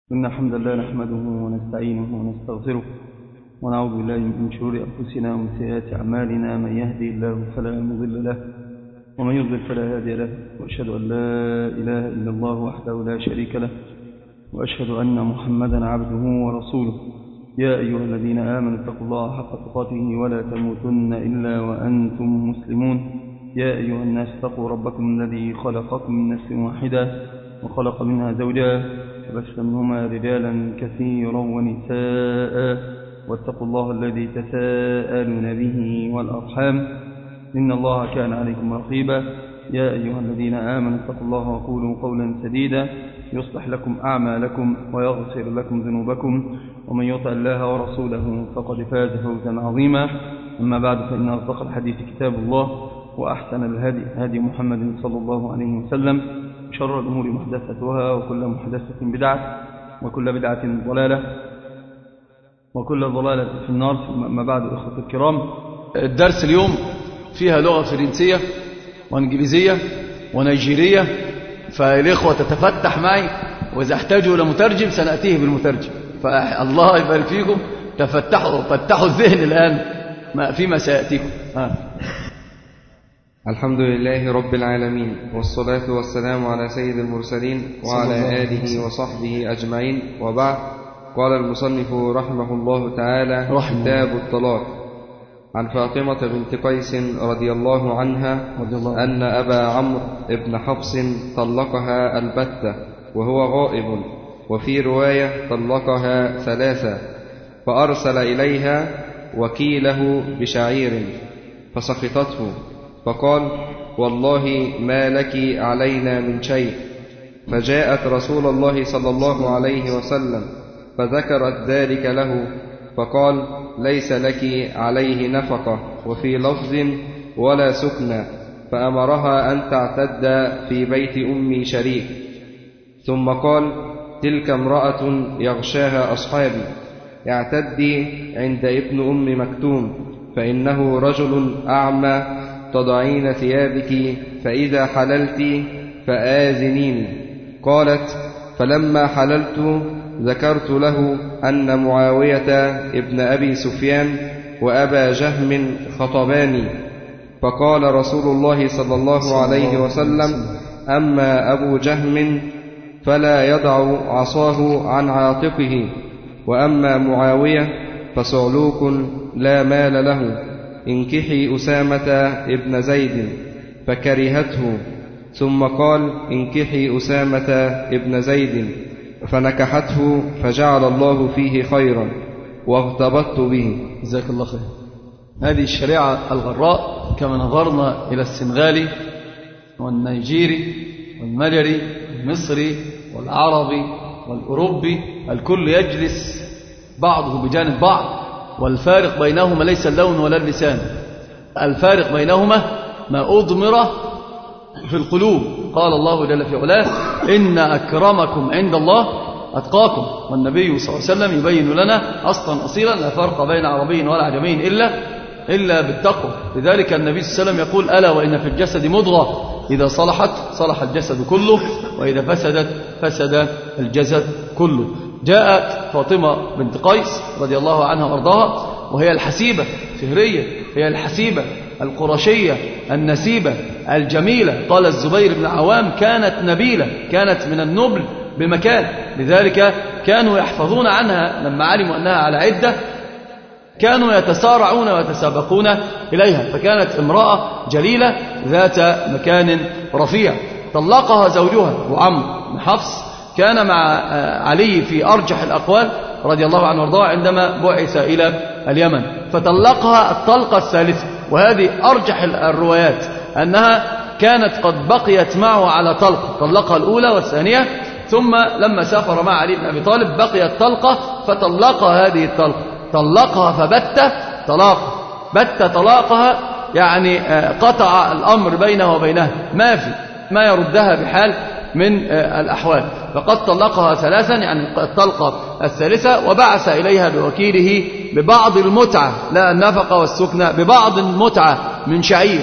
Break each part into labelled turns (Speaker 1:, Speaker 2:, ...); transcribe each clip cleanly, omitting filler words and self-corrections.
Speaker 1: إن الحمد لله نحمده ونستعينه ونستغفره ونعوذ بالله من شرور أنفسنا ومن سيئات أعمالنا. من يهدي الله فلا مضل له ومن يضلل فلا هادي له، وأشهد أن لا إله إلا الله وحده لا شريك له، وأشهد أن محمدا عبده ورسوله. يا أيها الذين آمنوا اتقوا الله حق تقاته ولا تموتن إلا وأنتم مسلمون. يا أيها الناس اتقوا ربكم الذي خلقكم من نفس واحدة وخلق منها زوجها وبث منهما رجالا كثيرا ونساء، واتقوا الله الذي تساءلون به والأرحام إن الله كان عليكم رقيبا. يا أيها الذين آمنوا اتقوا الله وقولوا قولا سديدا يصلح لكم أعمالكم ويغفر لكم ذنوبكم، ومن يطع الله ورسوله فقد فاز فوزا عظيما. أما بعد، فإن أصدق الحديث كتاب الله، وأحسن الهدي هدي محمد صلى الله عليه وسلم، شر الأمور محدثتها، وكل محدثة بدعة، وكل بدعة ضلالة، وكل ضلالة في النار. أما بعد، إخوة الكرام،
Speaker 2: الدرس اليوم فيها لغة فرنسية وانجليزية ونيجيرية، فالإخوة تتفتح معي، وإذا احتاجوا لمترجم سنأتيه بالمترجم. فالله يبارك فيكم، فتحوا الذهن الآن فيما سيأتيكم.
Speaker 3: الحمد لله رب العالمين، والصلاة والسلام على سيد المرسلين وعلى آله وصحبه أجمعين، وبعد. قال المصنف رحمه الله تعالى: كتاب الطلاق. عن فاطمة بنت قيس رضي الله عنها أن أبا عمرو بن حفص طلقها البتة وهو غائب، وفي رواية طلقها ثلاثة، فأرسل إليها وكيله بشعير فسخطته، فقال: والله ما لك علينا من شيء. فجاءت رسول الله صلى الله عليه وسلم فذكرت ذلك له، فقال: ليس لك عليه نفقة، وفي لفظ: ولا سكنى. فأمرها أن تعتد في بيت أم شريك. ثم قال: تلك امرأة يغشاها أصحابي، اعتدي عند ابن أم مكتوم، فإنه رجل أعمى، تضعين ثيابك، فإذا حللت فآذنيني. قالت: فلما حللت ذكرت له أن معاوية ابن أبي سفيان وأبا جهم خطباني، فقال رسول الله صلى الله عليه وسلم: أما أبو جهم فلا يضع عصاه عن عاتقه، وأما معاوية فصعلوك لا مال له، انكحي أسامة ابن زيد، فكرهته. ثم قال: انكحي أسامة ابن زيد، فنكحته، فجعل الله فيه خيرا، واغتبطت به.
Speaker 2: جزاك الله خير. هذه الشريعة الغراء، كما نظرنا إلى السنغالي والنيجيري والمجري والمصري والعربي والأوروبي، الكل يجلس بعضه بجانب بعض، والفارق بينهما ليس اللون ولا اللسان، الفارق بينهما ما أضمر في القلوب. قال الله جل في علاه: إن أكرمكم عند الله أتقاكم. والنبي صلى الله عليه وسلم يبين لنا أصلا أصيلا: لا فرق بين عربي ولا عجمي إلا بالتقوى. لذلك النبي صلى الله عليه وسلم يقول: ألا وإن في الجسد مضغة إذا صلحت صلح الجسد كله، وإذا فسدت فسد الجسد كله. جاءت فاطمة بنت قيس رضي الله عنها وارضاها، وهي الحسيبة فهرية، هي الحسيبة القرشية النسيبة الجميلة. قال الزبير بن عوام: كانت نبيلة، كانت من النبل بمكان. لذلك كانوا يحفظون عنها لما علموا أنها على عدة، كانوا يتسارعون ويتسابقون إليها، فكانت امرأة جليلة ذات مكان رفيع. طلقها زوجها أبو عمرو بن حفص، كان مع علي في أرجح الأقوال رضي الله عنه وارضاه عندما بعث إلى اليمن، فطلقها الطلقة الثالثة. وهذه أرجح الروايات، أنها كانت قد بقيت معه على طلقة، طلقها الأولى والثانية، ثم لما سافر مع علي بن أبي طالب بقيت طلقة، فطلقها هذه الطلقة، طلقها فبت طلاقها، بت طلاقها، يعني قطع الأمر بينه وبينها، ما يردها بحال من الأحوال. فقد طلقها ثلاثا، يعني الطلقة الثالثة، وبعث إليها بوكيله ببعض المتعة، لا النفقة والسكنة، ببعض المتعة من شعير،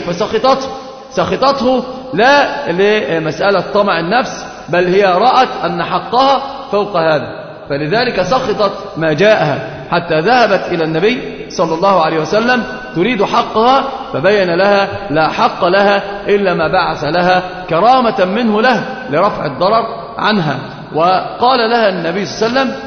Speaker 2: فسخطته لا لمسألة طمع النفس، بل هي رأت أن حقها فوق هذا، فلذلك سخطت ما جاءها حتى ذهبت إلى النبي صلى الله عليه وسلم تريد حقها، فبين لها لا حق لها إلا ما بعث لها كرامة منه له لرفع الضرر عنها. وقال لها النبي صلى الله عليه وسلم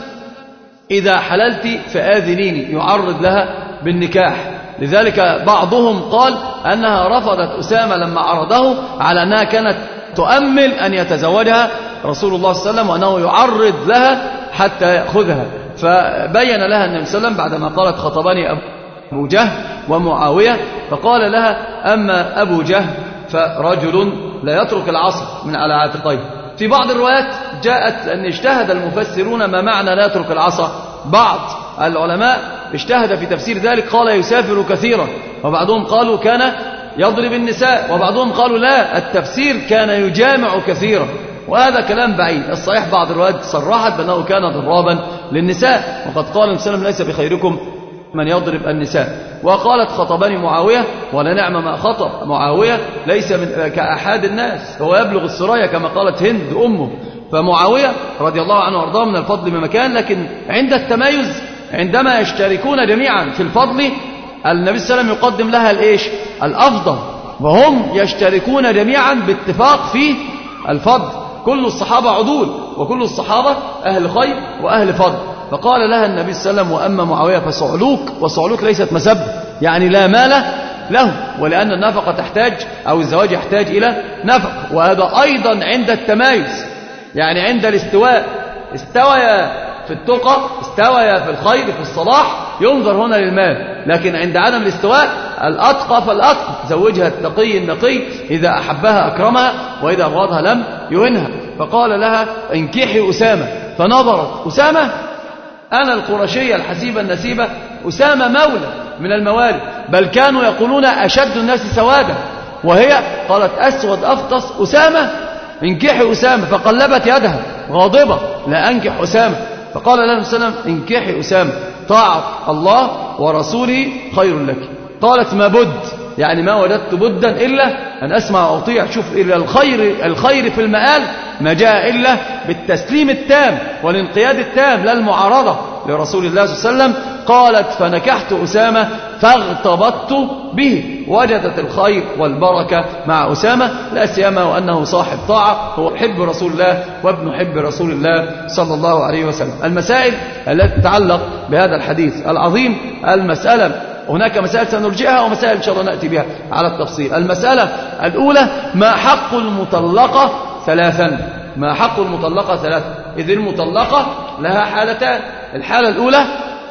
Speaker 2: إذا حللت فآذنيني، يعرض لها بالنكاح. لذلك بعضهم قال أنها رفضت أسامة لما عرضه على أنها كانت تؤمل أن يتزوجها رسول الله صلى الله عليه وسلم وأنه يعرض لها حتى يأخذها. فبين لها النبي صلى الله عليه وسلم بعدما قالت خطبني أبو جهل ومعاوية، فقال لها أما أبو جهل فرجل لا يترك العصا من على عاتقيه. في بعض الروايات جاءت أن اجتهد المفسرون ما معنى لا يترك العصا. بعض العلماء اجتهد في تفسير ذلك، قال يسافر كثيرا، وبعضهم قالوا كان يضرب النساء، وبعضهم قالوا لا، التفسير كان يجامع كثيرا، وهذا كلام بعيد. الصحيح بعض الروايات صرحت بأنه كان ضرابا للنساء، وقد قال النبي صلى الله عليه وسلم ليس بخيركم من يضرب النساء. وقالت خطبني معاوية، ولا نعم ما خطب معاوية، ليس من كأحد الناس، هو يبلغ السرايا كما قالت هند أمه. فمعاوية رضي الله عنه وارضاه من الفضل بمكان، لكن عند التمايز عندما يشتركون جميعا في الفضل النبي صلى الله عليه وسلم يقدم لها الإيش؟ الأفضل، وهم يشتركون جميعا باتفاق في الفضل. كل الصحابة عدول، وكل الصحابة أهل خير وأهل فضل. فقال لها النبي صلى الله عليه وسلم وأما معاوية فصعلوك، وصعلوك ليست مسب، يعني لا مال له، ولأن النفقة تحتاج أو الزواج يحتاج إلى نفق. وهذا أيضا عند التمايز، يعني عند الاستواء، استويا في التقى، استويا في الخير في الصلاح، ينظر هنا للمال. لكن عند عدم الاستواء الأتقى فالأتقى، زوجها التقي النقي، إذا أحبها أكرمها وإذا أبغضها لم يهنها. فقال لها انكحي أسامة، فنظرت أسامة، أنا القرشية الحسيبة النسيبة، أسامة مولى من الموالي، بل كانوا يقولون أشد الناس سوادا، وهي قالت أسود أفطس أسامة، انكحي أسامة. فقلبت يدها غاضبة لا أنكح أسامة. فقال لها صلى الله عليه وسلم انكحي أسامة، طاعة الله ورسوله خير لك. قالت ما بد، يعني ما وجدت بدا إلا أن أسمع وأطيع. شوف إلى الخير في المآل ما جاء إلا بالتسليم التام والانقياد التام، لا المعارضة لرسول الله صلى الله عليه وسلم. قالت فنكحت أسامة فاغتبطت به، وجدت الخير والبركة مع أسامة، لا سيما وأنه صاحب طاعة، هو حب رسول الله وابن حب رسول الله صلى الله عليه وسلم. المسائل التي تتعلق بهذا الحديث العظيم، المسألة هناك مسائل سنرجئها ومسائل إن شاء الله نأتي بها على التفصيل. المسألة الأولى ما حق المطلقة ثلاثا، ما حق المطلقة ثلاثا، إذ المطلقة لها حالتان. الحالة الأولى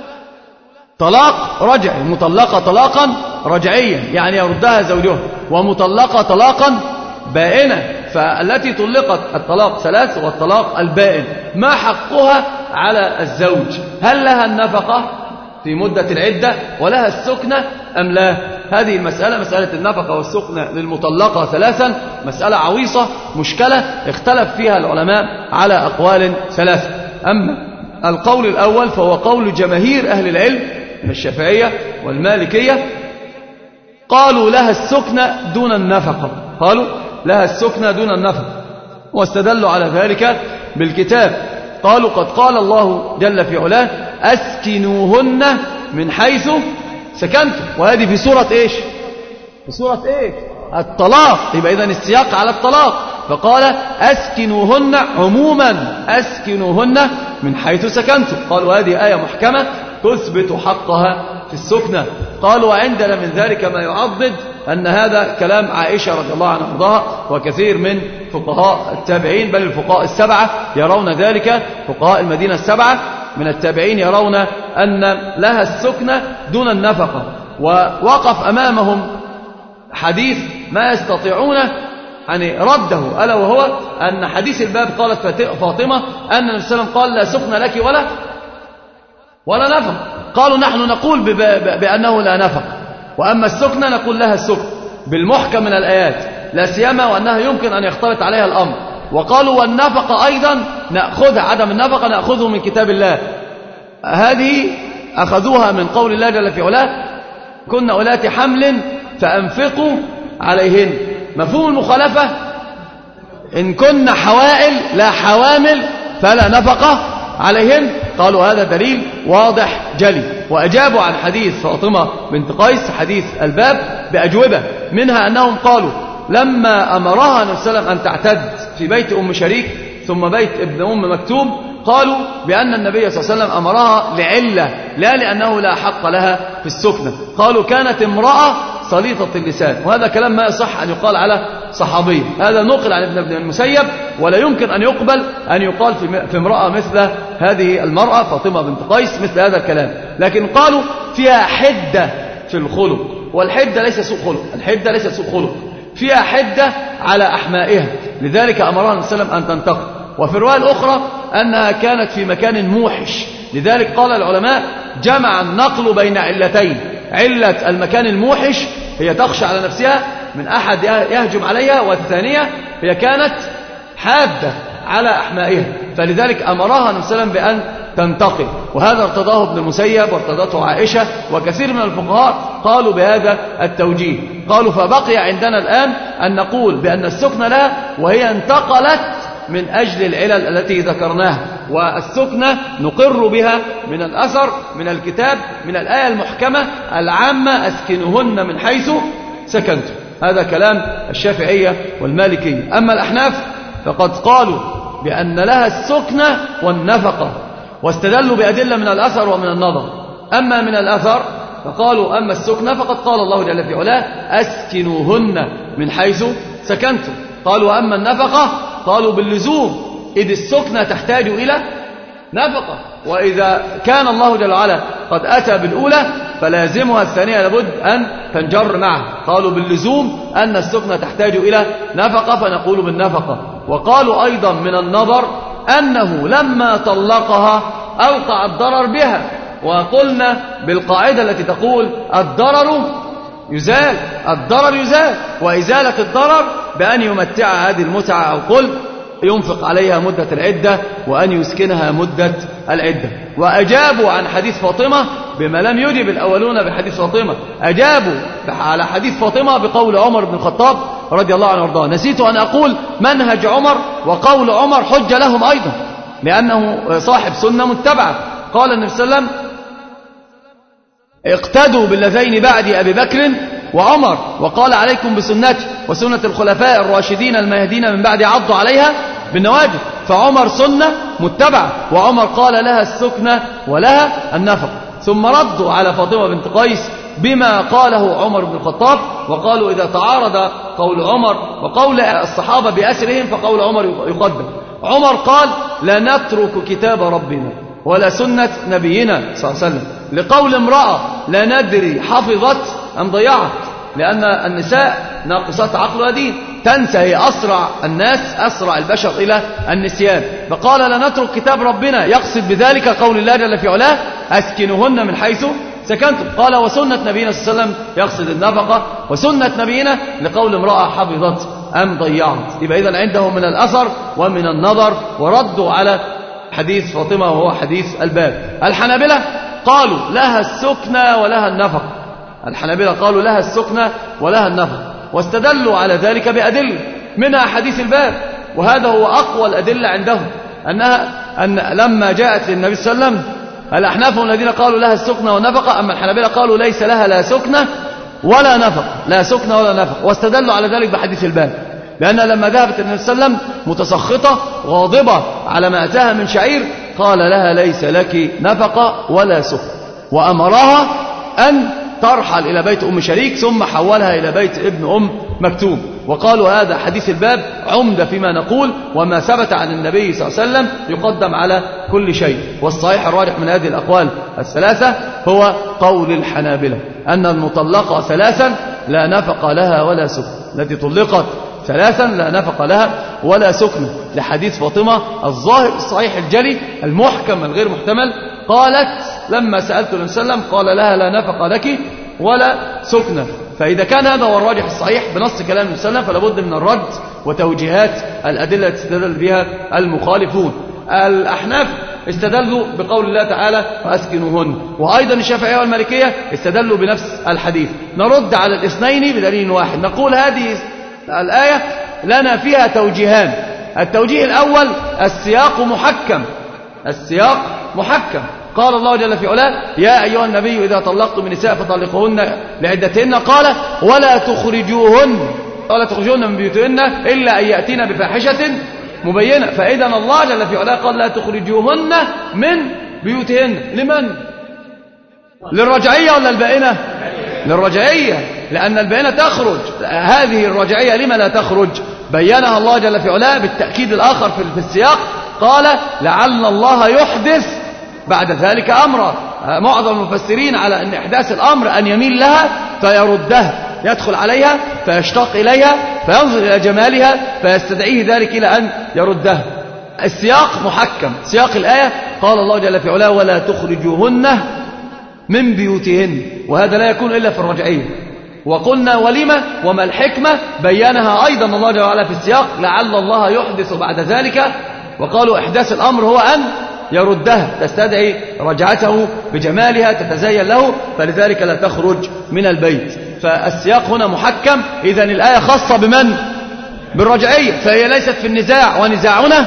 Speaker 2: طلاق رجعي، مطلقة طلاقا رجعيا يعني يردها زوجها، ومطلقة طلاقا بائنة. فالتي طلقت الطلاق ثلاث والطلاق البائن ما حقها على الزوج؟ هل لها النفقة في مدة العدة ولها السكنة أم لا؟ هذه المسألة، مسألة النفقة والسكنة للمطلقة ثلاثا، مسألة عويصة مشكلة اختلف فيها العلماء على أقوال ثلاثة. أما القول الأول فهو قول جماهير أهل العلم من الشافعية والمالكية، قالوا لها السكنة دون النفقة، قالوا لها السكنة دون النفقة، واستدلوا على ذلك بالكتاب. قالوا قد قال الله جل في علاه أسكنوهن من حيث سكنتم، وهذه في سورة إيش؟ في سورة إيش؟ الطلاق. يبقى إذن السياق على الطلاق، فقال أسكنوهن عموما، أسكنوهن من حيث سكنتم. قالوا هذه آية محكمة تثبت حقها في السكنة. قالوا وعندنا من ذلك ما يعضد أن هذا كلام عائشة رضي الله عنها وارضاها وكثير من فقهاء التابعين، بل الفقهاء السبعة يرون ذلك، فقهاء المدينة السبعة من التابعين يرون أن لها السكنة دون النفقة. ووقف أمامهم حديث ما يستطيعون يعني رده، ألا وهو أن حديث الباب قالت فاطمة أن النبي صلى الله عليه وسلم قال لا سكن لك ولا نفق. قالوا نحن نقول بأنه لا نفق، وأما السكنة نقول لها السكن بالمحكم من الآيات، لا سيما وأنها يمكن أن يختلط عليها الأمر. وقالوا والنفقة أيضا نأخذها، عدم النفقة نأخذه من كتاب الله، هذه أخذوها من قول الله جل في علاه كن أولات حمل فأنفقوا عليهن. مفهوم المخالفة إن كن حوائل لا حوامل فلا نفقة عليهن؟ قالوا هذا دليل واضح جلي. وأجابوا عن حديث فاطمة بنت قيس حديث الباب بأجوبة، منها أنهم قالوا لما أمرها النبي صلى الله عليه وسلم أن تعتد في بيت أم شريك ثم بيت ابن أم مكتوم، قالوا بأن النبي صلى الله عليه وسلم أمرها لعلة لا لأنه لا حق لها في السكنة. قالوا كانت امرأة صليطة اللسان، وهذا كلام ما يصح أن يقال على صحابي، هذا نقل عن ابن المسيب، ولا يمكن أن يقبل أن يقال في امرأة مثل هذه المرأة فاطمة بنت قيس مثل هذا الكلام. لكن قالوا فيها حدة في الخلق، والحدة ليس سوء خلق، الحدة ليس سوء خلق، فيها حدة على أحمائها، لذلك أمرها النبي صلى الله عليه وسلم أن تنتقل. وفي الرواية الأخرى أنها كانت في مكان موحش، لذلك قال العلماء جمع النقل بين علتين، علة المكان الموحش هي تخشى على نفسها من أحد يهجم عليها، والثانية هي كانت حادة على أحمائها، فلذلك أمرها النبي صلى الله عليه وسلم بأن تنتقل. وهذا ارتضاه ابن المسيب وارتضته عائشة، وكثير من الفقهاء قالوا بهذا التوجيه. قالوا فبقي عندنا الآن أن نقول بأن السكنة لها وهي انتقلت من أجل العلل التي ذكرناها، والسكنة نقر بها من الأثر من الكتاب من الآية المحكمة العامة أسكنهن من حيث سكنتم. هذا كلام الشافعية والمالكية. أما الأحناف فقد قالوا بأن لها السكنة والنفقة، واستدلوا بأدلة من الأثر ومن النظر. أما من الأثر فقالوا أما السكنة فقد قال الله جل في علاه أسكنوهن من حيث سكنتم. قالوا أما النفقة قالوا باللزوم، إذ السكنة تحتاج إلى نفقة، وإذا كان الله جل وعلا قد أتى بالأولى فلازمها الثانية لابد أن تنجر معها. قالوا باللزوم أن السكنة تحتاج إلى نفقة فنقول بالنفقة. وقالوا أيضا من النظر أنه لما طلقها أوقع الضرر بها، وقلنا بالقاعدة التي تقول الضرر يزال، الضرر يزال، وإزالة الضرر بأن يمتع هذه المتعة، أو قل ينفق عليها مدة العدة وأن يسكنها مدة العدة. وأجابوا عن حديث فاطمة بما لم يجب الأولون بحديث فاطمة، أجابوا على حديث فاطمة بقول عمر بن الخطاب رضي الله عنه وارضاه. نسيت أن أقول منهج عمر وقول عمر حجة لهم أيضا، لأنه صاحب سنة متبعة. قال النبي صلى الله عليه وسلم اقتدوا باللذين بعد أبي بكر وعمر، وقال عليكم بسنتي وسنة الخلفاء الراشدين المهديين من بعد عضوا عليها بالنواجذ. فعمر سنة متبعة، وعمر قال لها السكنة ولها النفق. ثم ردوا على فاطمة بنت قيس بما قاله عمر بن الخطاب، وقالوا إذا تعارض قول عمر وقول الصحابة بأسرهم فقول عمر يقدم. عمر قال لا نترك كتاب ربنا ولا سنة نبينا صلى الله عليه وسلم لقول امرأة لا ندري حفظت أم ضيعت، لأن النساء ناقصات عقل ودين، تنسى، هي أسرع الناس، أسرع البشر إلى النسيان. فقال لا نترك كتاب ربنا، يقصد بذلك قول الله جل في علاه أسكنهن من حيث سكنتم. قال وسنة نبينا صلى الله عليه وسلم، يقصد النفقة، وسنة نبينا لقول امرأة حفظت أم ضيعت. يبقى إذن عندهم من الأثر ومن النظر، وردوا على حديث فاطمة وهو حديث الباب. الحنابلة قالوا لها السكنة ولها النفقة، الحنابلة قالوا لها السكنة ولها النفقة، واستدلوا على ذلك بأدلة منها حديث الباب، وهذا هو أقوى الأدلة عندهم، أن لما جاءت للنبي صلى الله عليه وسلم الأحناف الذين قالوا لها السكنة والنفقة، أما الحنابلة قالوا ليس لها لا سكنة ولا نفقة، لا سكنة ولا نفقة، واستدلوا على ذلك بحديث الباب. لأن لما ذهبت النبي صلى الله عليه وسلم متسخطة غاضبة على ما أتاها من شعير قال لها ليس لك نفقة ولا سكنة، وأمرها أن ترحل إلى بيت أم شريك ثم حولها إلى بيت ابن أم مكتوم. وقالوا هذا حديث الباب عمدة فيما نقول، وما ثبت عن النبي صلى الله عليه وسلم يقدم على كل شيء. والصحيح الراجح من هذه الأقوال الثلاثة هو قول الحنابلة أن المطلقة ثلاثا لا نفق لها ولا سكن، التي طلقت ثلاثا لا نفق لها ولا سكن، لحديث فاطمة الظاهر الصحيح الجلي المحكم الغير محتمل. قالت لما سألت النبي صلى الله عليه وسلم قال لها لا نفق لك ولا سكنة. فإذا كان هذا هو الراجح الصحيح بنص كلام النبي صلى الله عليه وسلم فلا بد من الرد وتوجيهات الأدلة التي استدل بها المخالفون. الأحناف استدلوا بقول الله تعالى وأسكنوهن، وأيضا الشافعية والمالكية استدلوا بنفس الحديث. نرد على الاثنين بدليل واحد، نقول هذه الآية لنا فيها توجيهان. التوجيه الأول السياق محكم، السياق محكم. قال الله جل في علاه: يا أيها النبي إذا طلقتم من النساء فطلقوهن لعدتهن، قال: ولا تخرجوهن من بيوتهن إلا أن يأتين بفاحشة مبينة. فإذا الله جل في علاه قال: لا تخرجوهن من بيوتهن. لمن؟ للرجعية ولا البائنة؟ للرجعية، لأن البائنة تخرج. هذه الرجعية لما لا تخرج؟ بينها الله جل في علاه بالتأكيد الآخر في السياق، قال: لعل الله يحدث بعد ذلك أمرا. معظم المفسرين على أن إحداث الأمر أن يميل لها فيردها، يدخل عليها فيشتاق إليها فينظر إلى جمالها فيستدعيه ذلك إلى أن يردها. السياق محكم، سياق الآية قال الله جل في علاه: ولا تخرجوهن من بيوتهن، وهذا لا يكون إلا في الرجعية. وقلنا ولما وما الحكمة بيانها أيضا الله جل وعلا في السياق: لعل الله يحدث بعد ذلك. وقالوا إحداث الأمر هو أن يردها، تستدعي رجعته بجمالها، تتزين له، فلذلك لا تخرج من البيت. فالسياق هنا محكم. إذن الآية خاصة بمن؟ بالرجعية، فهي ليست في النزاع، ونزاعنا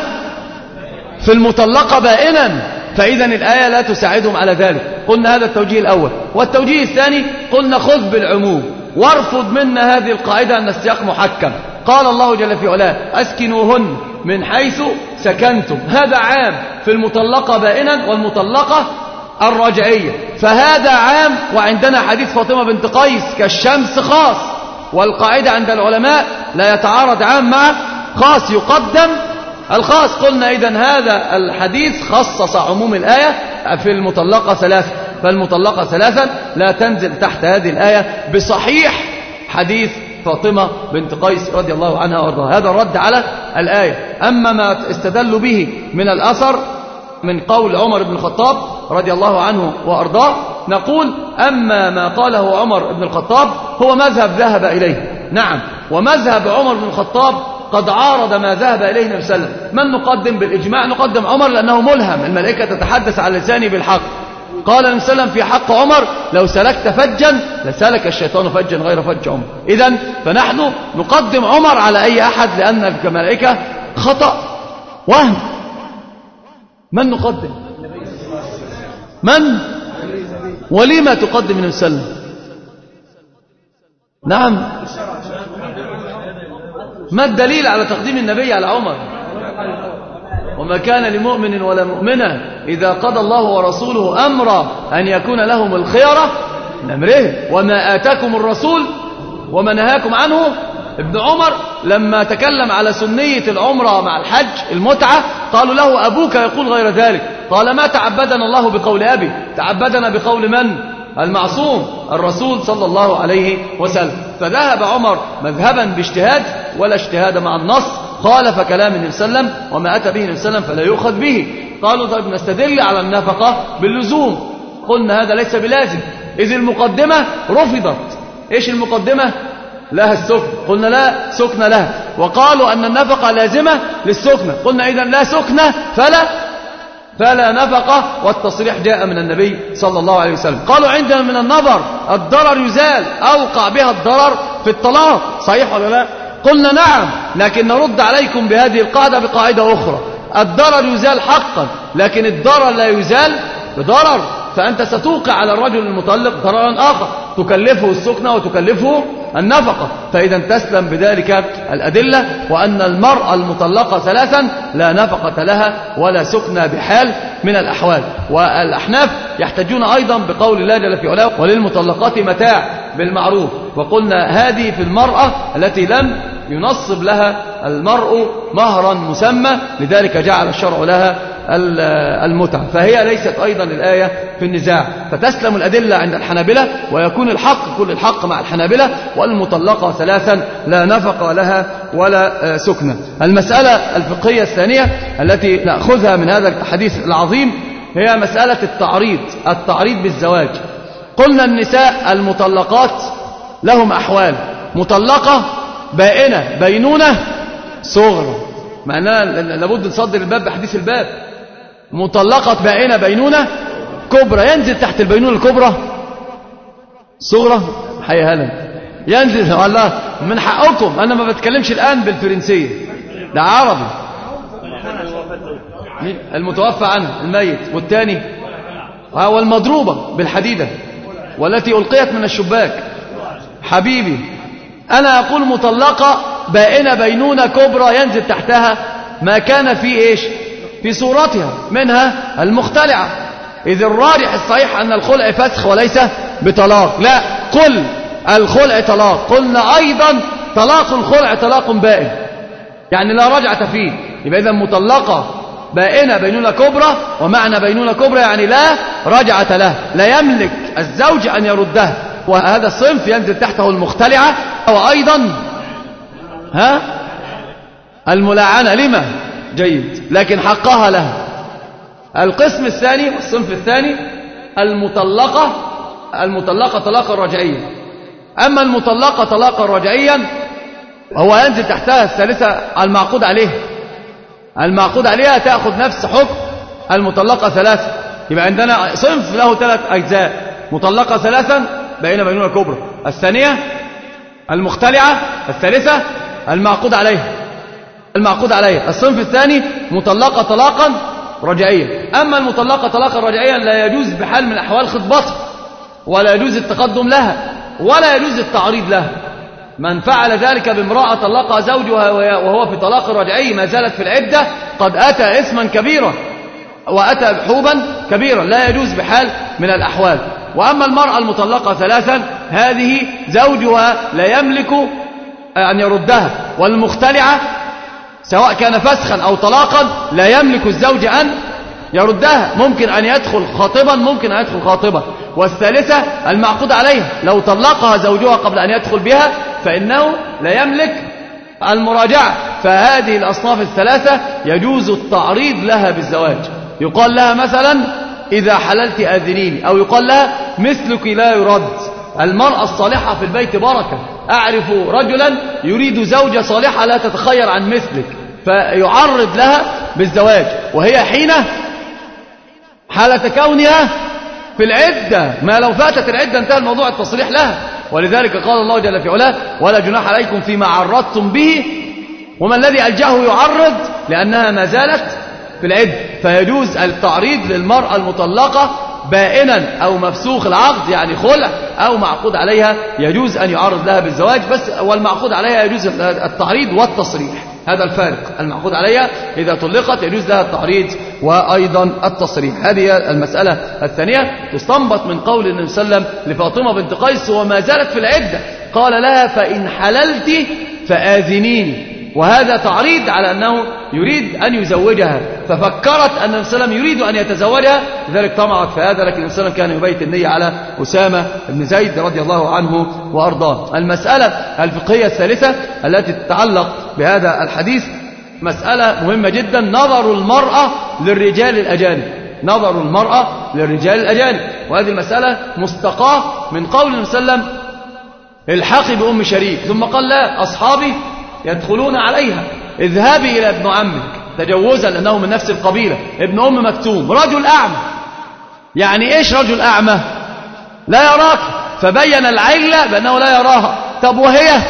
Speaker 2: في المطلقة بائنا، فإذن الآية لا تساعدهم على ذلك. قلنا هذا التوجيه الأول. والتوجيه الثاني قلنا: خذ بالعموم وارفض منا هذه القاعدة أن السياق محكم. قال الله جل في علاه: أسكنوهن من حيث سكنتم، هذا عام في المطلقة بائنا والمطلقة الرجعية، فهذا عام. وعندنا حديث فاطمة بنت قيس كالشمس خاص، والقاعدة عند العلماء لا يتعارض عام مع خاص، يقدم الخاص. قلنا إذن هذا الحديث خصص عموم الآية في المطلقة ثلاثة، فالمطلقة ثلاثا لا تنزل تحت هذه الآية بصحيح حديث فاطمة بنت قيس رضي الله عنها وارضاها. هذا الرد على الآية. أما ما استدل به من الأثر من قول عمر بن الخطاب رضي الله عنه وأرضاه، نقول: أما ما قاله عمر بن الخطاب هو مذهب ذهب إليه، نعم، ومذهب عمر بن الخطاب قد عارض ما ذهب إليه النبي صلى الله عليه وسلم. من نقدم بالإجماع؟ نقدم عمر، لأنه ملهم، الملائكة تتحدث على لسانه بالحق. قال النبي صلى الله عليه وسلم في حق عمر: لو سلكت فجا لسلك الشيطان فجا غير فج عمر. إذن فنحن نقدم عمر على أي أحد، لأن الملائكة خطأ وهم. من نقدم؟ من؟ ولما تقدم النبي صلى الله عليه وسلم؟ نعم، ما الدليل على تقديم النبي على عمر؟ وما كان لمؤمن ولا مؤمنة إذا قضى الله ورسوله أمرا أن يكون لهم الخيرة من أمره، وما آتاكم الرسول وما نهاكم عنه. ابن عمر لما تكلم على سنية العمرة مع الحج المتعة قالوا له: أبوك يقول غير ذلك. قال: ما تعبدنا الله بقول أبي، تعبدنا بقول من؟ المعصوم الرسول صلى الله عليه وسلم. فذهب عمر مذهبا باجتهاد، ولا اجتهاد مع النص، خالف كلام النبي صلى الله عليه وسلم، وما أتى به النبي صلى الله عليه وسلم فلا يؤخذ به. قالوا: طيب نستدل على النفقة باللزوم. قلنا هذا ليس بلازم، إذ المقدمة رفضت. إيش المقدمة؟ لها السكن، قلنا لا سكن لها. وقالوا أن النفقة لازمة للسكنة، قلنا إذن لا سكنة فلا نفقة، والتصريح جاء من النبي صلى الله عليه وسلم. قالوا: عندنا من النظر الضرر يزال، أوقع بها الضرر في الطلاق، صحيح ولا لا؟ قلنا نعم، لكن نرد عليكم بهذه القاعدة بقاعدة أخرى: الضرر يزال حقا، لكن الضرر لا يزال بضرر. فأنت ستوقع على الرجل المطلق ضررا آخر، تكلفه السكنة وتكلفه النفقة. فإذا تسلم بذلك الأدلة، وأن المرأة المطلقة ثلاثا لا نفقة لها ولا سكنة بحال من الأحوال. والأحناف يحتجون أيضا بقول الله جل في علاه: وللمطلقات متاع بالمعروف. وقلنا هذه في المرأة التي لم ينصب لها المرء مهرا مسمى، لذلك جعل الشرع لها المتعة، فهي ليست أيضا الآية في النزاع. فتسلم الأدلة عند الحنابلة، ويكون الحق كل الحق مع الحنابلة: والمطلقة ثلاثا لا نفقة لها ولا سكنة. المسألة الفقهية الثانية التي نأخذها من هذا الحديث العظيم هي مسألة التعريض بالزواج. قلنا النساء المطلقات لهم أحوال: مطلقة، بائنة، بينونة، صغرى. معناها لابد نصدر الباب بحديث الباب. مطلقة، بائنة، بينونة، كبرى. ينزل تحت البينونة الكبرى صغرى. حي هلا ينزل. والله من حقكم، أنا ما بتكلمش الآن بالفرنسية، ده عربي. المتوفى عنها الميت، والثاني والمضروبة بالحديدة والتي ألقيت من الشباك. حبيبي أنا أقول مطلقة بائنة بينونة كبرى ينزل تحتها ما كان في إيش في صورتها منها المختلعة. إذ الراجح الصحيح أن الخلع فسخ وليس بطلاق. لا، قل الخلع طلاق، قلنا أيضا طلاق الخلع طلاق بائن، يعني لا رجعة فيه. يبقى إذا مطلقة بائنة بينونة كبرى، ومعنى بينونة كبرى يعني لا رجعة له، لا يملك الزوج أن يردها، وهذا الصنف ينزل تحته المختلعة، وأيضا الملاعنة. لما؟ جيد، لكن حقها لها. القسم الثاني والصنف الثاني المطلقة طلاقا رجعيا. أما المطلقة طلاقا رجعيا هو ينزل تحتها الثالثة المعقود عليها. المعقود عليها تأخذ نفس حكم المطلقة ثلاثة. يبقى عندنا صنف له 3 أجزاء: مطلقة ثلاثا بينة بينونة كبرى، الثانية المختلعة، الثالثة المعقود عليها. الصنف الثاني مطلقة طلاقا رجعيا. أما المطلقة طلاقا رجعيا لا يجوز بحال من الأحوال خطبتها، ولا يجوز التقدم لها، ولا يجوز التعريض لها. من فعل ذلك بامرأة طلقها زوجها وهو في طلاق رجعي ما زالت في العدة قد أتى إثما كبيرا وأتى حوبا كبيرا، لا يجوز بحال من الأحوال. وأما المرأة المطلقة ثلاثا هذه زوجها لا يملك أن يردها، والمختلعة سواء كان فسخا أو طلاقا لا يملك الزوج أن يردها، ممكن أن يدخل خاطبا، ممكن أن يدخل خاطبا. والثالثة المعقود عليها، لو طلقها زوجها قبل أن يدخل بها فإنه لا يملك المراجعة. فهذه الأصناف الثلاثة يجوز التعريض لها بالزواج. يقال لها مثلا إذا حللت أذنيني، أو يقال لها مثلك لا يرد. المرأة الصالحة في البيت بركة. أعرف رجلا يريد زوجة صالحة لا تتخير عن مثلك، فيعرض لها بالزواج، وهي حالة كونها في العدة. ما لو فاتت العدة انتهى الموضوع التصريح لها. ولذلك قال الله جل في علاه: ولا جناح عليكم فيما عرضتم به. وما الذي ألجأه يعرض؟ لأنها ما زالت في العدة. فيجوز التعريض للمرأة المطلقة بائنا أو مفسوخ العقد يعني خلع أو معقود عليها، يجوز أن يعرض لها بالزواج بس، والمعقود عليها يجوز التعريض والتصريح. هذا الفارق. المعقود عليها إذا طلقت يجوز لها التعريض وأيضا التصريح. هذه المسألة الثانية تستنبط من قول النبي صلى الله عليه وسلم لفاطمة بنت قيس وما زالت في العدة، قال لها: فإن حللت فآذنيني. وهذا تعريض على أنه يريد أن يزوجها، ففكرت أن النبي صلى الله عليه وسلم يريد أن يتزوجها، لذلك طمعت في هذا. لكن النبي صلى الله عليه وسلم كان يبيت النية على أسامة بن زيد رضي الله عنه وأرضاه. المسألة الفقهية الثالثة التي تتعلق بهذا الحديث مسألة مهمة جدا: نظر المرأة للرجال الأجانب. نظر المرأة للرجال الأجانب، وهذه المسألة مستقاة من قول النبي صلى الله عليه وسلم: الحقي بأم شريك. ثم قال: لا، أصحابي يدخلون عليها، اذهبي إلى ابن عمك، تجوزا لأنه من نفس القبيلة، ابن أم مكتوم، رجل أعمى. يعني إيش رجل أعمى؟ لا يراك، فبين العلة بأنه لا يراها. طب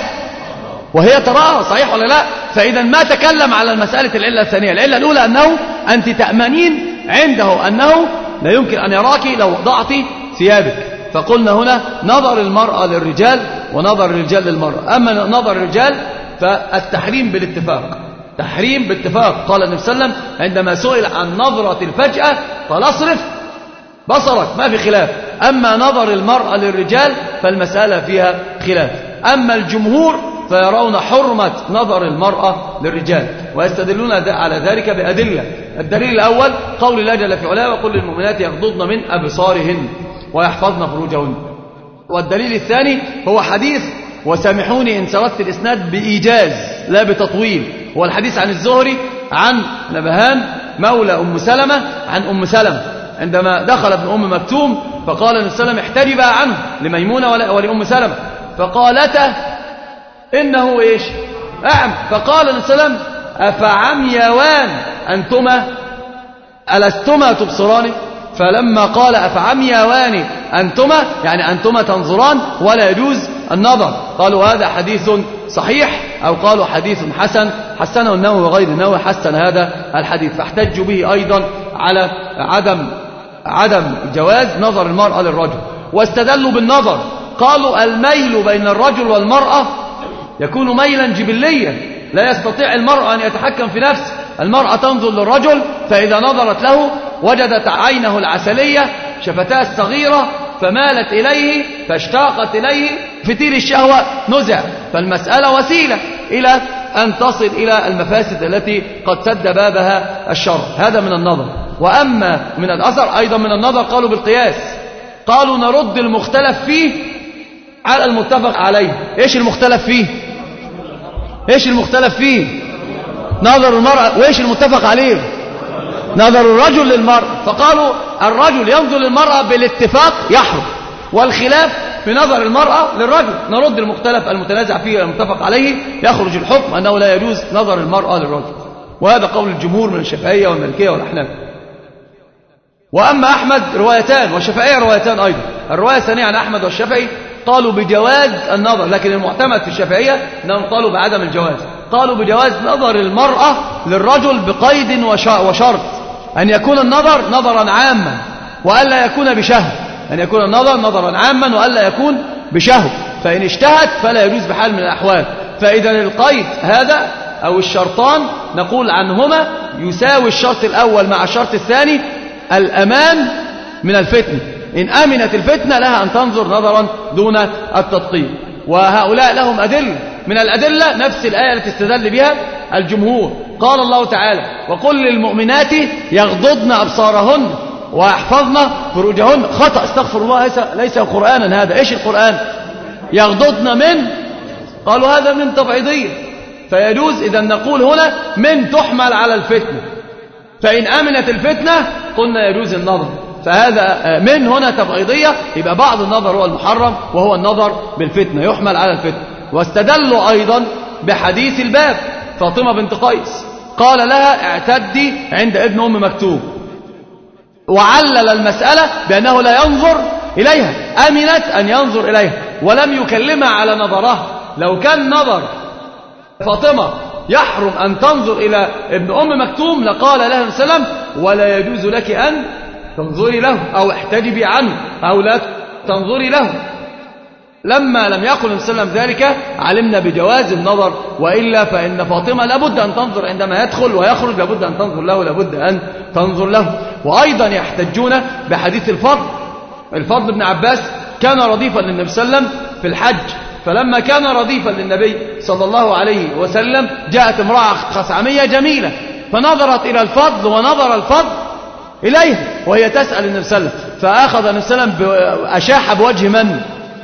Speaker 2: وهي تراها، صحيح ولا لا؟ فإذا ما تكلم على المسألة العلة الثانية. العلة الأولى أنه أنت تأمنين عنده أنه لا يمكن أن يراك لو وضعت ثيابك. فقلنا هنا نظر المرأة للرجال ونظر الرجال للمرأة. أما نظر الرجال فالتحريم بالاتفاق، تحريم باتفاق. قال النبي صلى الله عليه وسلم عندما سئل عن نظرة الفجأة قال: اصرف بصرك، ما في خلاف. أما نظر المرأة للرجال فالمسألة فيها خلاف. أما الجمهور فيرون حرمة نظر المرأة للرجال، ويستدلون على ذلك بأدلة. الدليل الأول قول الله جل في علاه: وقل للمؤمنات يغضضن من أبصارهن ويحفظن فروجهن. والدليل الثاني هو حديث، وسامحوني إن سردت الإسناد بإيجاز لا بتطويل، هو الحديث عن الزهري عن نبهان مولى أم سلمة عن أم سلمة عندما دخل ابن أم مكتوم فقال النبي صلى الله عليه وسلم: احتجبا عنه، لميمونة ولأم سلمة، فقالتا إنه إيش؟ أعمى. فقال النبي صلى الله عليه وسلم: أفعميوان أنتما ألستما تبصران؟ فلما قال أفعميوان أنتما يعني أنتما تنظران ولا يجوز النظر، قالوا هذا حديث صحيح أو قالوا حديث حسن حسنه النووي وغير النووي حسن هذا الحديث، فاحتجوا به أيضا على عدم جواز نظر المرأة للرجل. واستدلوا بالنظر، قالوا الميل بين الرجل والمرأة يكون ميلا جبليا، لا يستطيع المرأة أن يتحكم في نفسه. المرأة تنظر للرجل فإذا نظرت له وجدت عينه العسلية شفتاه الصغيرة فمالت إليه فاشتاقت إليه، فتيل الشهوة نزع. فالمسألة وسيلة إلى أن تصل إلى المفاسد التي قد سد بابها الشر. هذا من النظر. وأما من الأثر أيضا من النظر قالوا بالقياس، قالوا نرد المختلف فيه على المتفق عليه. إيش المختلف فيه؟ إيش المختلف فيه؟ نظر المرأة. وإيش المتفق عليه؟ نظر الرجل للمرأة. فقالوا الرجل ينظر للمرأة بالاتفاق يحرم، والخلاف في نظر المرأة للرجل. نرد المختلف المتنازع فيه المتفق عليه، يخرج الحكم أنه لا يجوز نظر المرأة للرجل. وهذا قول الجمهور من الشافعية والمالكية والأحناف. وأما أحمد روايتان والشافعية روايتان أيضا. الرواية الثانية عن أحمد والشافعي قالوا بجواز النظر، لكن المعتمد في الشافعية أنهم قالوا بعدم الجواز. قالوا بجواز نظر المرأة للرجل بقيد وشرط، أن يكون النظر نظرا عاما وألا يكون بشهوة، أن يكون النظر نظرا عاما وألا يكون بشهوة. فإن اشتهت فلا يجوز بحال من الأحوال. فإذا القيد هذا أو الشرطان نقول عنهما يساوي الشرط الأول مع الشرط الثاني الأمان من الفتنة. إن أمنت الفتنة لها أن تنظر نظرا دون التدقيق. وهؤلاء لهم أدلة، من الأدلة نفس الآية التي استدل بها الجمهور. قال الله تعالى وقل للمؤمنات يغضضن أبصارهن ويحفظن فروجهن. خطأ، استغفر الله، ليس قرآنا هذا. إيش القرآن؟ يغضضن من، قالوا هذا من تبعيضية، فيجوز إذا نقول هنا من تحمل على الفتنة، فإن أمنت الفتنة قلنا يجوز النظر. فهذا من هنا تبعيضية، يبقى بعض النظر هو المحرم وهو النظر بالفتنة، يحمل على الفتنة. واستدلوا أيضا بحديث الباب، فاطمة بنت قيس قال لها اعتدي عند ابن أم مكتوم، وعلل المسألة بأنه لا ينظر إليها، أمنت أن ينظر إليها ولم يكلمها على نظرها. لو كان نظر فاطمة يحرم أن تنظر إلى ابن أم مكتوم لقال لها النبي صلى الله عليه وسلم ولا يجوز لك أن تنظري له أو احتجبي عنه أو لا تنظري له. لما لم يقل النبي صلى الله عليه وسلم ذلك علمنا بجواز النظر، وإلا فإن فاطمة لابد أن تنظر عندما يدخل ويخرج، لابد أن تنظر له، لابد أن تنظر له. وأيضا يحتجون بحديث الفضل بن عباس كان رديفا للنبي صلى الله عليه وسلم في الحج، فلما كان رديفا للنبي صلى الله عليه وسلم جاءت امرأة خثعمية جميلة فنظرت إلى الفضل ونظر الفضل إليها وهي تسأل النبي صلى الله عليه وسلم، فأخذ النبي صلى الله عليه وسلم أشاح بوجه من؟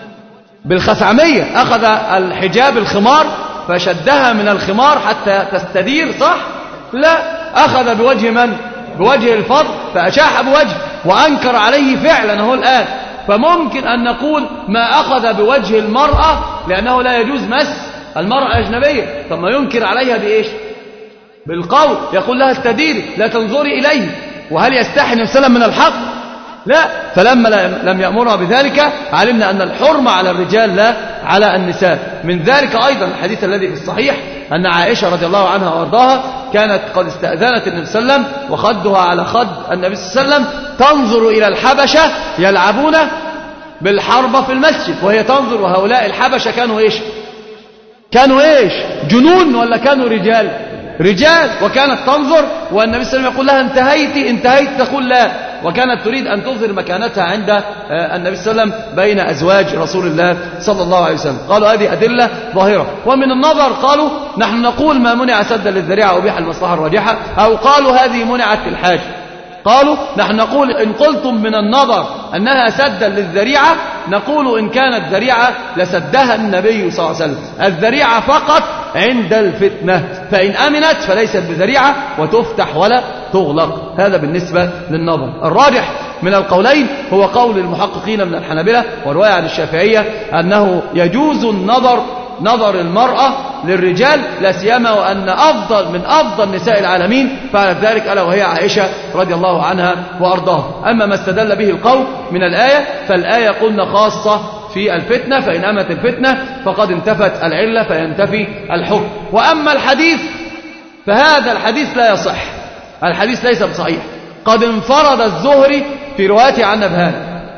Speaker 2: بالخثعمية، أخذ الحجاب الخمار فشدها من الخمار حتى تستدير، صح؟ لا، أخذ بوجه من؟ بوجه الفضل فأشاح بوجه وأنكر عليه فعلا هو الآن. فممكن أن نقول ما أخذ بوجه المرأة لأنه لا يجوز مس المرأة أجنبية، ثم ينكر عليها بإيش؟ بالقول، يقول لها استديري لا تنظري إليه. وهل يستحي النبي صلى الله عليه وسلم من الحق؟ لا. فلما لم يأمرها بذلك علمنا أن الحرمة على الرجال لا على النساء. من ذلك أيضا الحديث الذي في الصحيح أن عائشة رضي الله عنها وارضاها كانت قد استأذنت النبي صلى الله عليه وسلم وخدها على خد النبي صلى الله عليه وسلم تنظر إلى الحبشة يلعبون بالحربة في المسجد وهي تنظر. وهؤلاء الحبشة كانوا إيش؟ كانوا إيش؟ جنون ولا كانوا رجال؟ رجال. وكانت تنظر والنبي صلى الله عليه وسلم يقول لها انتهيت تقول لا، وكانت تريد أن تظهر مكانتها عند النبي صلى الله عليه وسلم بين أزواج رسول الله صلى الله عليه وسلم. قالوا هذه أدلة ظاهرة. ومن النظر قالوا نحن نقول ما منع سدا للذريعة وبيح المصلحة الراجحة، أو قالوا هذه منعت في الحاجة. قالوا نحن نقول إن قلتم من النظر أنها سدا للذريعة نقول إن كانت ذريعة لسدها النبي صلى الله عليه وسلم، الذريعة فقط عند الفتنة، فإن أمنت فليست بذريعة وتفتح ولا تغلق. هذا بالنسبة للنظر. الراجح من القولين هو قول المحققين من الحنابلة ورواية عن الشافعية أنه يجوز نظر المرأة للرجال، لا سيما وأن من أفضل نساء العالمين فعلت ذلك ألا وهي عائشة رضي الله عنها وأرضاها. أما ما استدل به القوم من الآية فالآية قلنا خاصة في الفتنة، فإن أمت الفتنة فقد انتفت العلة فينتفي الحكم. وأما الحديث فهذا الحديث لا يصح، الحديث ليس بصحيح. قد انفرد الزهري في روايته عن نبهان،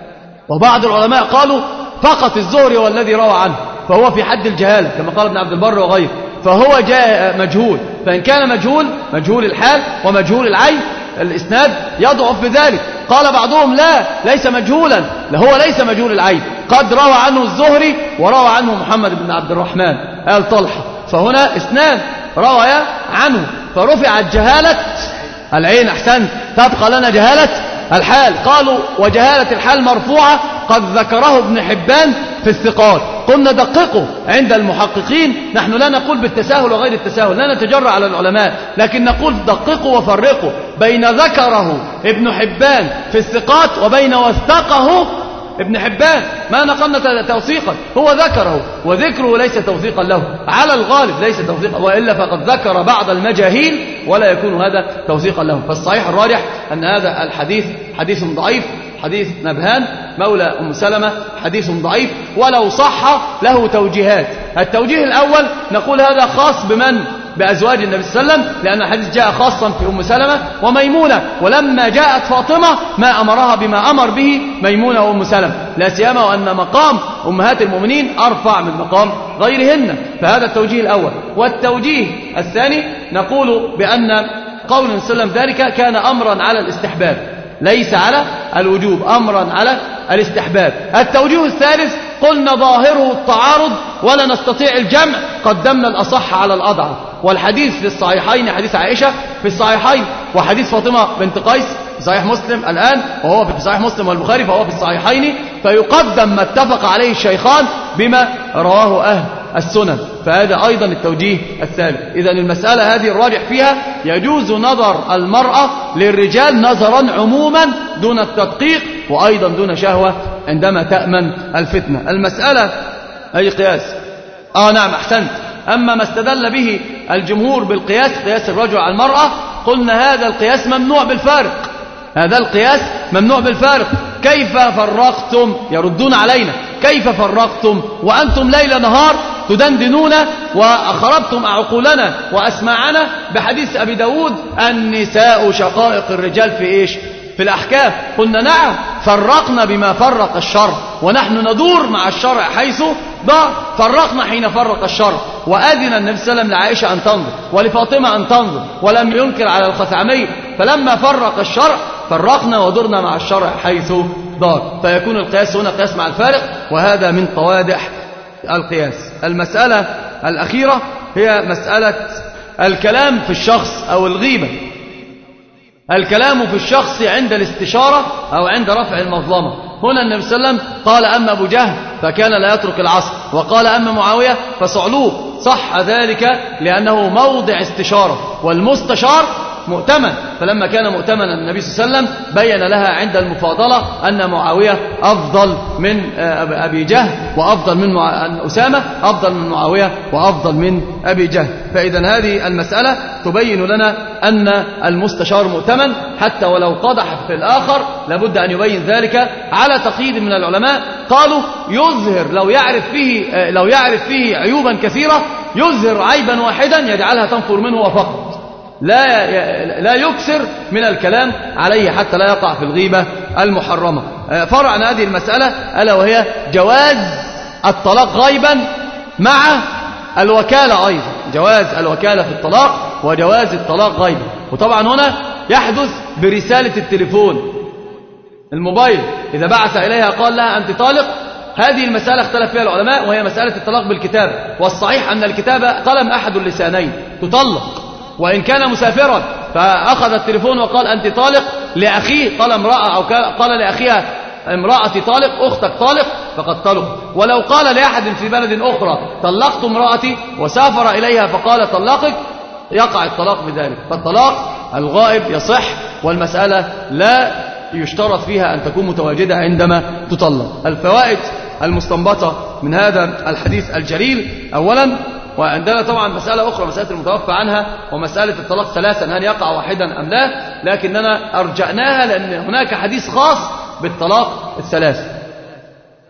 Speaker 2: وبعض العلماء قالوا فقط الزهري هو الذي روى عنه، فهو في حد الجهالة كما قال ابن عبد البر وغيره، فهو جاء مجهول. فإن كان مجهول الحال ومجهول العين الإسناد يضعف بذلك. قال بعضهم لا، ليس مجهولا، هو ليس مجهول العين، قد روى عنه الزهري وروى عنه محمد بن عبد الرحمن آل طلحة، فهنا اثنان روى عنه، فرفعت جهالة العين. أحسنت، تبقى لنا جهالة الحال. قالوا وجهالة الحال مرفوعة، قد ذكره ابن حبان في الثقات. قلنا دققوا عند المحققين، نحن لا نقول بالتساهل وغير التساهل، لا نتجرأ على العلماء، لكن نقول دققوا وفرقوا بين ذكره ابن حبان في الثقات وبين وثقه ابن حبان. ما نقلنا توثيقا، هو ذكره، وذكره ليس توثيقا له على الغالب، ليس توثيقا، وإلا فقد ذكر بعض المجاهيل ولا يكون هذا توثيقا لهم. فالصحيح الراجح أن هذا الحديث حديث ضعيف، حديث نبهان مولى أم سلمة حديث ضعيف، ولو صح له توجيهات. التوجيه الأول نقول هذا خاص بمن؟ بأزواج النبي صلى الله عليه وسلم، لأن الحديث جاء خاصا في أم سلمة وميمونة، ولما جاءت فاطمة ما أمرها بما أمر به ميمونة وأم سلمة، لا سيما وأن مقام أمهات المؤمنين أرفع من مقام غيرهن. فهذا التوجيه الأول. والتوجيه الثاني نقول بأن قول النبي صلى الله عليه وسلم ذلك كان أمرا على الاستحباب، ليس على الوجوب، أمرا على الاستحباب. التوجيه الثالث قلنا ظاهره التعارض ولا نستطيع الجمع، قدمنا الأصح على الأضعف، والحديث في الصحيحين حديث عائشة في الصحيحين، وحديث فاطمة بنت قيس في صحيح مسلم الآن، وهو في صحيح مسلم والبخاري، فهو في الصحيحين، فيقدم ما اتفق عليه الشيخان بما رواه أهل السنن. فهذا أيضا التوجيه الثالث. إذن المسألة هذه الراجح فيها يجوز نظر المرأة للرجال نظرا عموما دون التدقيق، وأيضا دون شهوة عندما تأمن الفتنة. المسألة أي قياس؟ نعم أحسنت. أما ما استدل به الجمهور بالقياس، قياس الرجل على المرأة، قلنا هذا القياس ممنوع بالفارق، هذا القياس ممنوع بالفارق. كيف فرقتم؟ يردون علينا، كيف فرقتم وأنتم ليل نهار تدندنون وأخربتم عقولنا وأسماعنا بحديث أبي داود النساء شقائق الرجال في إيش؟ في الأحكام. قلنا نعم، فرقنا بما فرق الشرع، ونحن ندور مع الشرع حيث دار. فرقنا حين فرق الشرع، وأذن النبي صلى الله عليه وسلم لعائشة أن تنظر ولفاطمة أن تنظر، ولم ينكر على الخثعمية. فلما فرق الشرع فرقنا ودرنا مع الشرع حيث دار، فيكون القياس هنا قياس مع الفارق، وهذا من قوادح القياس. المسألة الأخيرة هي مسألة الكلام في الشخص أو الغيبة. الكلام في الشخص عند الاستشارة أو عند رفع المظلمة. هنا النبي صلى الله عليه وسلم قال أما أبو جهل فكان لا يترك العصر، وقال أما معاوية فصعلوك. صح ذلك لأنه موضع استشارة، والمستشار مؤتمن، فلما كان مؤتمنا النبي صلى الله عليه وسلم بين لها عند المفاضلة أن معاوية أفضل من أبي جهل، وأفضل من أسامة، أفضل من معاوية، وأفضل من أبي جهل. فإذا هذه المسألة تبين لنا أن المستشار مؤتمن، حتى ولو قدح في الآخر لابد أن يبين ذلك على تقييد من العلماء. قالوا يظهر لو يعرف فيه عيوبا كثيرة، يظهر عيبا واحدا يجعلها تنفر منه وفقط، لا يكثر من الكلام عليه حتى لا يقع في الغيبة المحرمة. فرعنا هذه المسألة ألا وهي جواز الطلاق غيبا مع الوكالة أيضا، جواز الوكالة في الطلاق وجواز الطلاق غيبا. وطبعا هنا يحدث برسالة التليفون الموبايل، إذا بعث إليها قال لها أنت طالق. هذه المسألة اختلف فيها العلماء، وهي مسألة الطلاق بالكتابة، والصحيح أن الكتابة قلم أحد اللسانين تطلق، وإن كان مسافرا فأخذ التليفون وقال أنت طالق لأخيه، قال امرأة أو قال لأخيها امرأتي طالق، أختك طالق، فقد طلق. ولو قال لأحد في بلد أخرى طلقت امرأتي وسافر إليها فقال طلقك، يقع الطلاق بذلك. فالطلاق الغائب يصح، والمسألة لا يشترط فيها أن تكون متواجدة عندما تطلق. الفوائد المستنبطة من هذا الحديث الجليل: أولا، وعندنا طبعا مسألة أخرى، مسألة المتوفى عنها ومسألة الطلاق ثلاثا، هل يقع واحدا أم لا، لكننا أرجعناها لأن هناك حديث خاص بالطلاق الثلاث.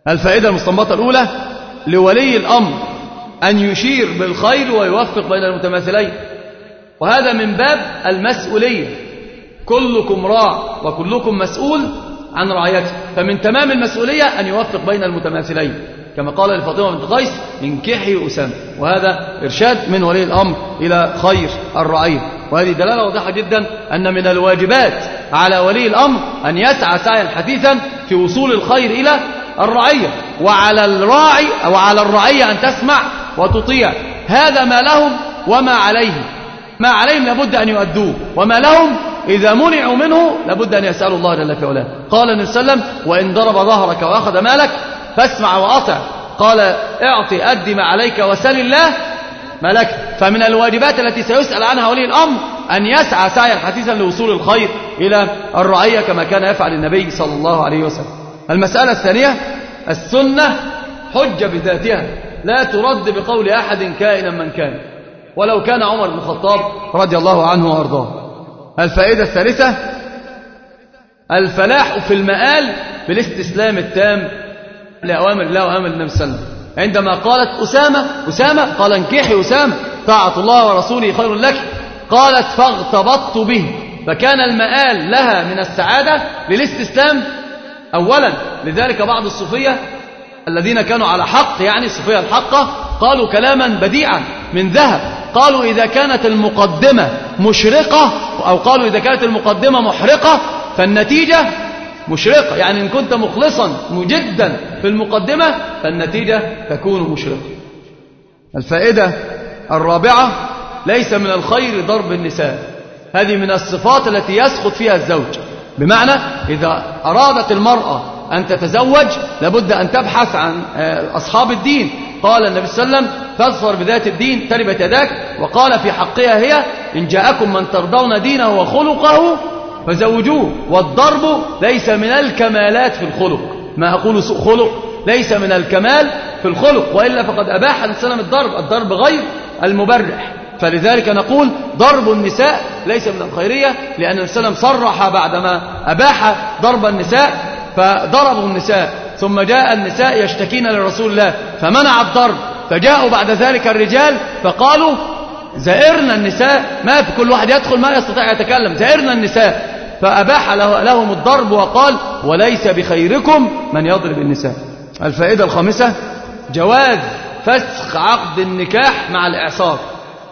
Speaker 2: الفائدة المستنبطة الأولى: لولي الأمر أن يشير بالخير ويوفق بين المتماثلين، وهذا من باب المسؤولية. كلكم راع وكلكم مسؤول عن رعيته، فمن تمام المسؤولية أن يوفق بين المتماثلين، كما قال لفاطمة بنت قيس: انكحي أسامة. وهذا إرشاد من ولي الأمر إلى خير الرعية، وهذه دلالة واضحة جدا أن من الواجبات على ولي الأمر أن يسعى سعيا حثيثا في وصول الخير إلى الرعية، وعلى الراعي أو على الرعية أن تسمع وتطيع. هذا ما لهم وما عليهم، ما عليهم لابد أن يؤدوه، وما لهم إذا منعوا منه لابد أن يسألوا الله جل في علاه. قال النبي صلى الله عليه وسلم: وإن ضرب ظهرك وأخذ مالك فاسمع وأطع. قال: اعطي أدي ما عليك وسل الله ما لك. فمن الواجبات التي سيسأل عنها ولي الأمر أن يسعى سعيا حثيثا لوصول الخير إلى الرعية كما كان يفعل النبي صلى الله عليه وسلم. المسألة الثانية: السنة حجة بذاتها لا ترد بقول أحد كائنا من كان، ولو كان عمر بن الخطاب رضي الله عنه وأرضاه. الفائدة الثالثة: الفلاح في المآل بالاستسلام التام لأوامر الله وأوامر النبي صلى الله عليه وسلم. عندما قالت أسامة قال: انكحي أسامة، طاعة الله ورسوله خير لك. قالت: فاغتبطت به. فكان المآل لها من السعادة للاستسلام أولا. لذلك بعض الصوفية الذين كانوا على حق، يعني الصوفية الحقة، قالوا كلاما بديعا من ذهب. قالوا: إذا كانت المقدمة مشرقة، أو قالوا: إذا كانت المقدمة محرقة فالنتيجة مشرقة. يعني إن كنت مخلصا مجدا في المقدمة فالنتيجة تكون مشرقة. الفائدة الرابعة: ليس من الخير ضرب النساء. هذه من الصفات التي يسقط فيها الزوج، بمعنى إذا أرادت المرأة أن تتزوج لابد أن تبحث عن أصحاب الدين. قال النبي صلى الله عليه وسلم: فاظفر بذات الدين تربت يداك. وقال في حقها هي: إن جاءكم من ترضون دينه وخلقه فزوجوه. والضرب ليس من الكمالات في الخلق، ما أقول سوء خلق، ليس من الكمال في الخلق، وإلا فقد أباح النبي صلى الله عليه وسلم الضرب غير المبرح. فلذلك نقول ضرب النساء ليس من الخيرية، لأن النبي صلى الله عليه وسلم صرح بعدما أباح ضرب النساء فضربوا النساء، ثم جاء النساء يشتكين لرسول الله فمنع الضرب، فجاءوا بعد ذلك الرجال فقالوا: زائرنا النساء، ما في كل واحد يدخل ما يستطيع يتكلم، زائرنا النساء. فأباح لهم الضرب وقال: وليس بخيركم من يضرب النساء. الفائدة الخامسة: جواز فسخ عقد النكاح مع الإعصار.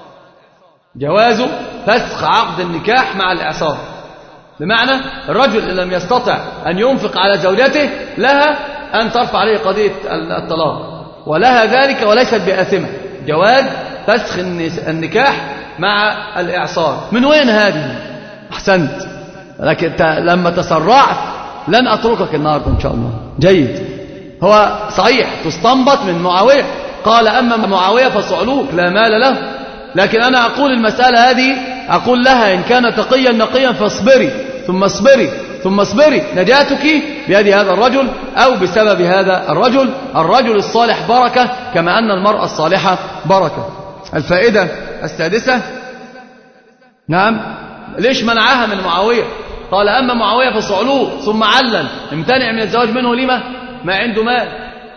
Speaker 2: جواز فسخ عقد النكاح مع الإعصار، بمعنى الرجل إن لم يستطع أن ينفق على زوجته لها أن ترفع عليه قضية الطلاق، ولها ذلك وليست بآثمة. جواز فسخ النكاح مع الإعصار. من وين هذه؟ أحسنت، لكن لما تسرعت لن أتركك النهاردة إن شاء الله. جيد. هو صحيح تستنبط من معاوية، قال: أما معاوية فصعلوك لا مال له. لكن أنا أقول المسألة هذه، أقول لها: إن كان تقيا نقيا فاصبري ثم اصبري ثم اصبري، نجاتك بيد هذا الرجل أو بسبب هذا الرجل. الرجل الصالح بركة كما أن المرأة الصالحة بركة. الفائدة السادسة: نعم، ليش منعها من معاوية؟ قال: أما معاوية فصعلوه، ثم علل امتنع من الزواج منه لما؟ ما عنده مال.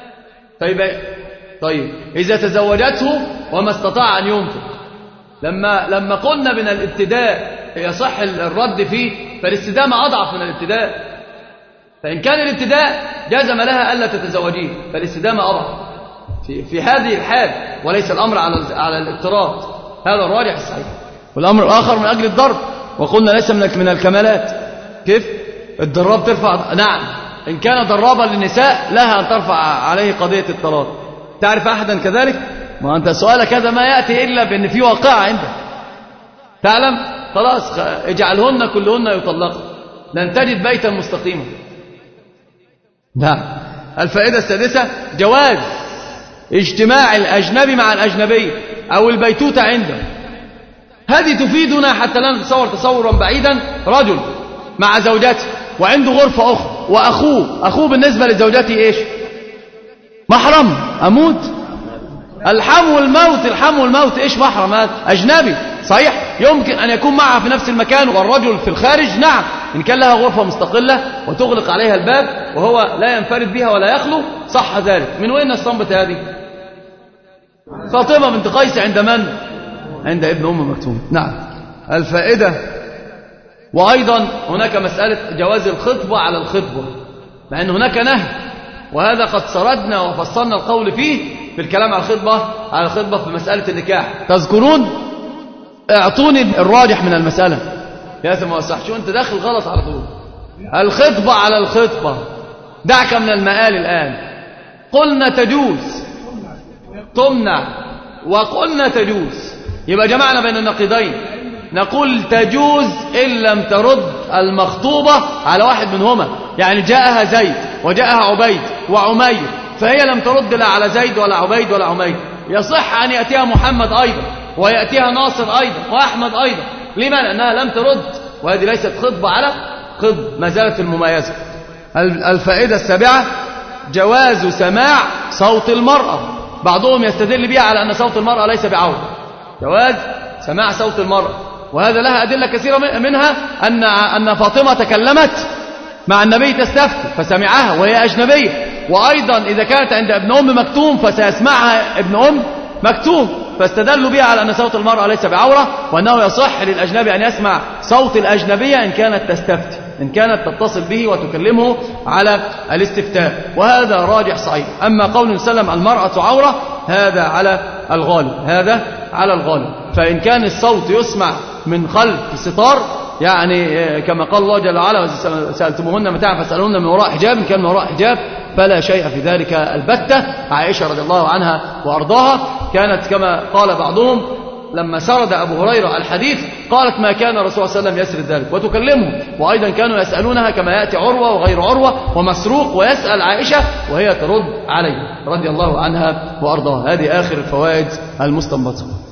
Speaker 2: طيب إذا تزوجته وما استطاع أن ينفق، لما قلنا من الابتداء يصح الرد فيه، فالاستدامة أضعف من الابتداء. فإن كان الابتداء جازم لها ألا تتزوجيه، فالاستدامة أضعف في هذه الحال، وليس الأمر على الاضطراد. هذا الراجح الصحيح. والأمر الآخر من أجل الضرب، وقلنا ليس من الكمالات. كيف؟ الضراب ترفع، نعم، إن كان ضرابا للنساء لها أن ترفع عليه قضية الطلاق. تعرف أحدا كذلك؟ ما أنت سؤالك هذا ما يأتي إلا بأن في واقعة عندك. تعلم؟ خلاص، اجعلهن كلهن يطلقن، لن تجد بيتا مستقيما. نعم. الفائدة السادسة: جواز اجتماع الأجنبي مع الأجنبية أو البيتوتة عنده. هذه تفيدنا حتى لا نتصور تصورا بعيدا: رجل مع زوجته وعنده غرفة أخرى، وأخوه بالنسبة لزوجته إيش؟ محرم. أموت؟ الحم والموت إيش محرم؟ هذا أجنبي. صحيح يمكن أن يكون معها في نفس المكان والرجل في الخارج، نعم، إن كان لها غرفة مستقلة وتغلق عليها الباب وهو لا ينفرد بها ولا يخلو صح ذلك. من وين استنبط هذه؟ فاطمة بنت قيس عند من؟ عند ابن أم مكتوم. نعم. الفائدة، وأيضا هناك مسألة جواز الخطبة على الخطبة، مع أن هناك نهي، وهذا قد سردنا وفصلنا القول فيه في الكلام على الخطبة في مسألة النكاح. تذكرون؟ اعطوني الراجح من المسألة يا ثم وصح. شو أنت داخل غلط على طول. الخطبة على الخطبة، دعك من المآل الآن. قلنا تجوز، تمنع، وقلنا تجوز، يبقى جمعنا بين النقيضين. نقول تجوز إن لم ترد المخطوبة على واحد منهما، يعني جاءها زيد وجاءها عبيد وعمير، فهي لم ترد لا على زيد ولا عبيد ولا عمير، يصح أن يأتيها محمد أيضا ويأتيها ناصر أيضا وأحمد أيضا. لما؟ لأنها لم ترد، وهذه ليست خطبة على خطبة، ما زالت المميزة. الفائدة السابعة جواز سماع صوت المرأة. بعضهم يستدل بها على أن صوت المرأة ليس بعورة، جواز سماع صوت المرأة، وهذا لها أدلة كثيرة منها أن فاطمة تكلمت مع النبي تستفتي فسمعها وهي أجنبية، وأيضا إذا كانت عند ابن أم مكتوم فسيسمعها ابن أم مكتوم، فاستدلوا بها على أن صوت المرأة ليس بعورة، وأنه يصح للأجنبي أن يسمع صوت الأجنبية إن كانت تستفتي، إن كانت تتصل به وتكلمه على الاستفتاء، وهذا راجح صحيح. أما قول سلم المرأة عورة هذا على الغالب، هذا على الغالب. فإن كان الصوت يسمع من خلف ستار، يعني كما قال الله جل وعلا سألتموهن متاعا فاسألوهن من وراء حجاب، إن كان من وراء حجاب فلا شيء في ذلك البتة. عائشة رضي الله عنها وأرضاها كانت كما قال بعضهم لما سرد أبو هريرة الحديث قالت ما كان الرسول صلى الله عليه وسلم يسرد ذلك وتكلمه، وأيضا كانوا يسألونها كما يأتي عروة وغير عروة ومسروق ويسأل عائشة وهي ترد عليه رضي الله عنها وأرضاها. هذه آخر الفوائد المستنبطة.